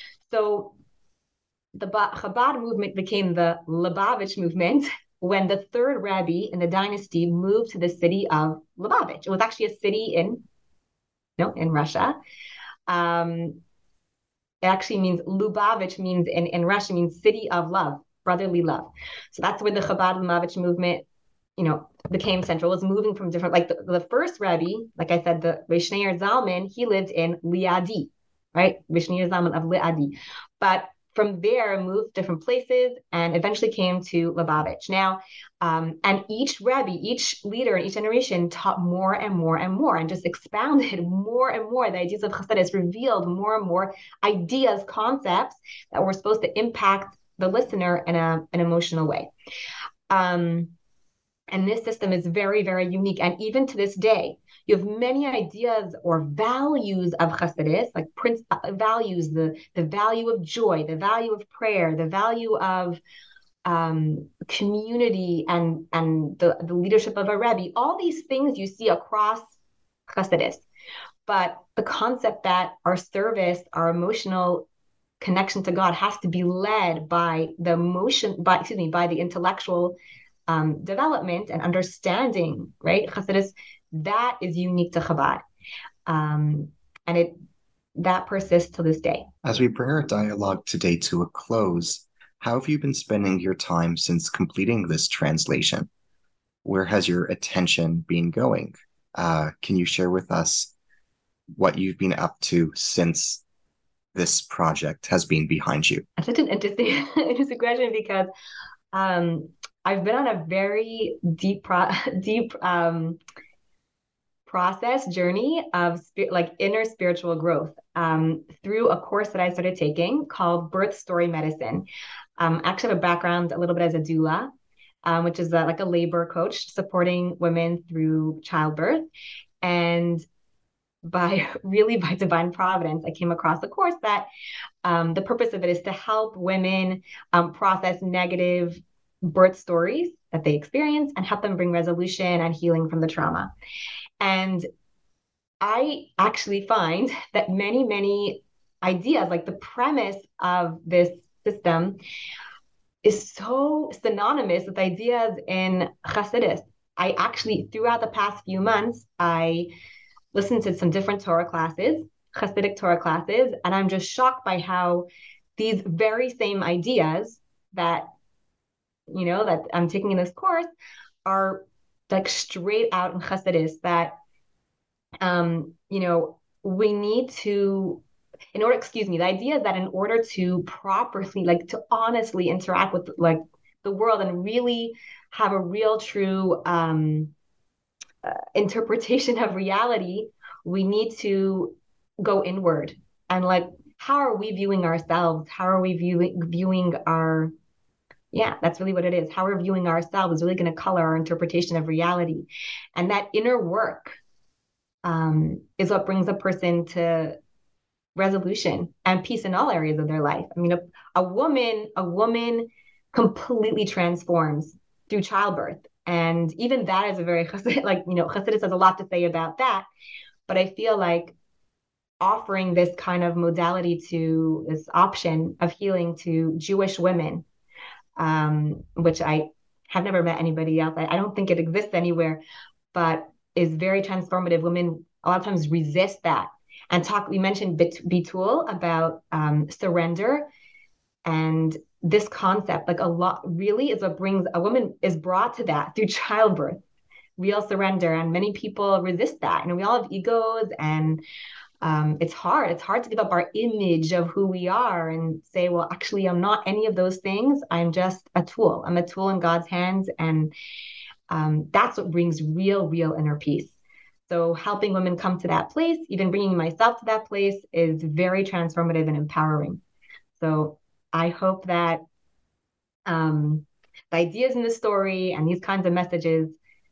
So the Chabad movement became the Lubavitch movement when the third Rebbe in the dynasty moved to the city of Lubavitch. It was actually a city in Russia. It actually means, Lubavitch means in Russian means city of love, brotherly love. So that's where the Chabad Lubavitch movement, became central. It was moving from different, like the first Rebbe, like I said, the Schneur Zalman, he lived in Liadi, right? Schneur Zalman of Liadi. But from there, moved different places and eventually came to Lubavitch. Now, and each Rebbe, each leader in each generation taught more and more and more, and just expounded more and more. The ideas of Chassidus revealed more and more ideas, concepts that were supposed to impact the listener in an emotional way. And this system is very, very unique. And even to this day, you have many ideas or values of Chassidus, like values, the value of joy, the value of prayer, the value of community, and the leadership of a Rebbe. All these things you see across Chassidus. But the concept that our service, our emotional connection to God has to be led by the by the intellectual development and understanding, right? Chassidus, that is unique to Chabad. And that persists to this day. As we bring our dialogue today to a close, how have you been spending your time since completing this translation? Where has your attention been going? Can you share with us what you've been up to since this project has been behind you? That's such an interesting question, because I've been on a very deep process journey of inner spiritual growth through a course that I started taking called Birth Story Medicine. I actually have a background a little bit as a doula, which is like a labor coach supporting women through childbirth. And by divine providence, I came across a course that the purpose of it is to help women process negative birth stories that they experience and help them bring resolution and healing from the trauma. And I actually find that many, many ideas, like the premise of this system, is so synonymous with ideas in Hasidus. I actually, throughout the past few months, I listened to some different Torah classes, Hasidic Torah classes, and I'm just shocked by how these very same ideas that, that I'm taking in this course are like straight out in Hasidus that, we need to, the idea is that in order to properly, like to honestly interact with like the world and really have a real true interpretation of reality, we need to go inward and like, how are we viewing ourselves? How are we viewing our, yeah, that's really what it is. How we're viewing ourselves is really going to color our interpretation of reality. And that inner work is what brings a person to resolution and peace in all areas of their life. I mean, a woman completely transforms through childbirth. And even that is a very, Chassidus has a lot to say about that. But I feel like offering this kind of modality to this option of healing to Jewish women, which I have never met anybody else. I don't think it exists anywhere, but is very transformative. Women a lot of times resist that and talk. We mentioned Bitul about surrender, and this concept, like a lot, really is what brings a woman is brought to that through childbirth, real surrender. And many people resist that. We all have egos, and it's hard. It's hard to give up our image of who we are and say, well, actually, I'm not any of those things. I'm just a tool. I'm a tool in God's hands. And that's what brings real inner peace. So helping women come to that place, even bringing myself to that place, is very transformative and empowering. So I hope that the ideas in the story and these kinds of messages,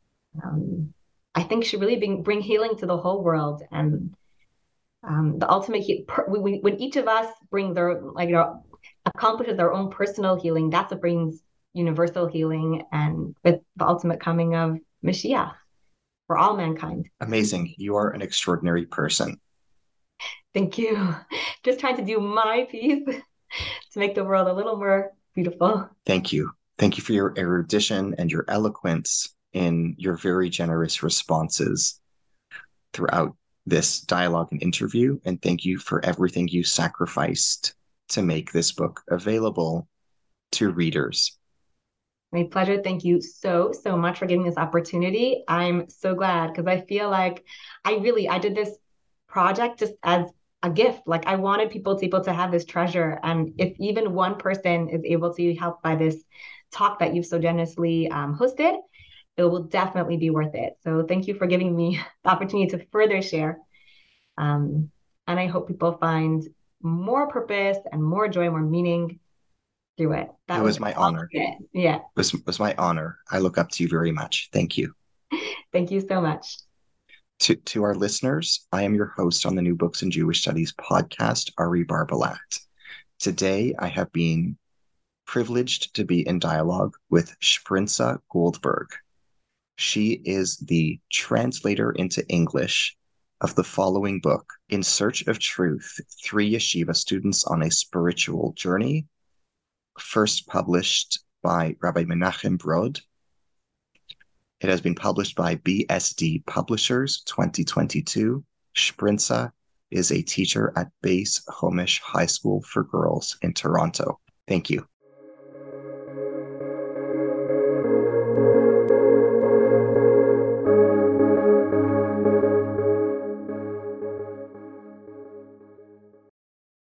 I think should really bring healing to the whole world. And the ultimate when each of us brings accomplishes their own personal healing, that's what brings universal healing, and with the ultimate coming of Mashiach for all mankind. Amazing. You are an extraordinary person. Thank you. Just trying to do my piece to make the world a little more beautiful. Thank you. Thank you for your erudition and your eloquence in your very generous responses throughout this dialogue and interview. And thank you for everything you sacrificed to make this book available to readers. My pleasure. Thank you so much for giving this opportunity. I'm so glad, because I feel like I did this project just as a gift. Like, I wanted people to be able to have this treasure. And if even one person is able to help by this talk that you've so generously hosted, it will definitely be worth it. So thank you for giving me the opportunity to further share. And I hope people find more purpose and more joy, more meaning through it. It was my honor. Yeah. It was my honor. I look up to you very much. Thank you. Thank you so much. To our listeners, I am your host on the New Books in Jewish Studies podcast, Ari Barbalat. Today, I have been privileged to be in dialogue with Sprinza Goldberg. She is the translator into English of the following book, In Search of Truth, 3 Yeshiva Students on a Spiritual Journey, first published by Rabbi Menachem Brod. It has been published by BSD Publishers 2022. Sprinza is a teacher at Beis Homish High School for Girls in Toronto. Thank you.